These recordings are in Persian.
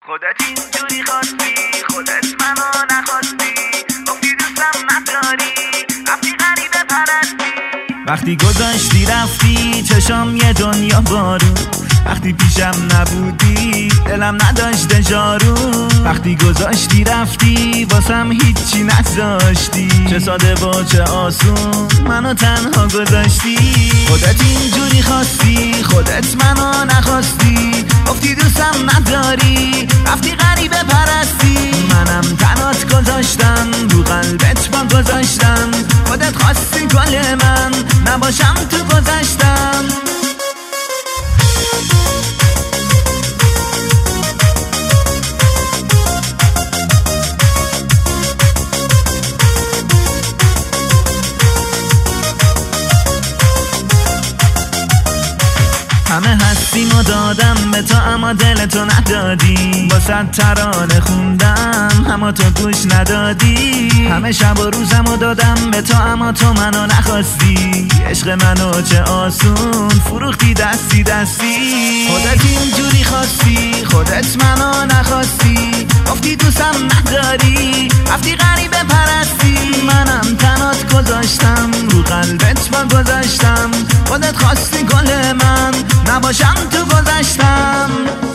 خودت اینجوری خواستی، خودت منو نخواستی، گفتی دوستم نداری، رفتی غریبه پرستی. وقتی گذاشتی رفتی چشام یه دنیا بارون، وقتی پیشم نبودی دلم نداشته جارو. وقتی گذاشتی رفتی واسم هیچی نذاشتی، چه ساده و چه آسون منو تنها گذاشتی. خودت اینجوری خواستی، خودت منو نخواستی، گفتی دوستم نداری، رفتی غریبه پرستی. منم تنات گذاشتم، رو قلبت با گذاشتم، خودت خواستی گل من نباشم تو گذاشتم. همه هستیم و دادم به تو اما دل تو ندادی، با 100 ترانه خوندم اما تو گوش ندادی. همه شب و روزم و دادم به تو اما تو منو نخواستی، عشق منو چه آسون فروختی دستی دستی. خودت اینجوری خواستی، خودت منو نخواستی، گفتی دوستم نداری، رفتی غریبه پرستی. منم تنات گذاشتم، رو قلبت با گذاشتم، خودت خواستی گل من نباشم تو گذاشتم.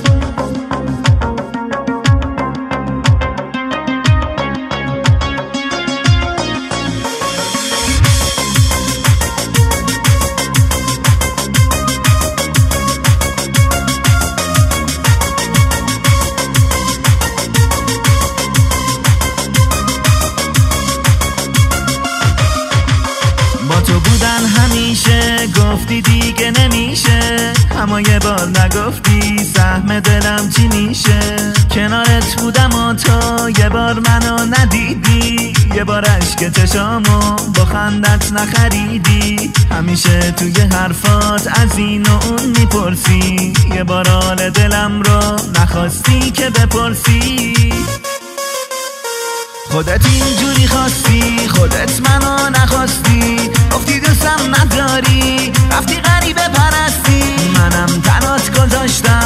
تو بودن همیشه، گفتی دیگه نمیشه، اما یه بار نگفتی سهم دلم چی میشه. کنارت بودم و تو یه بار منو ندیدی، یه بار اشک چشامو با خندت نخریدی. همیشه توی حرفات از این و اون میپرسی، یه بار حال دلم رو نخواستی که بپرسی. خودت اینجوری خواستی، خودت منو نخواستی، گفتی دوستم نداری، رفتی غریبه پرستی. منم تنات گذاشتم،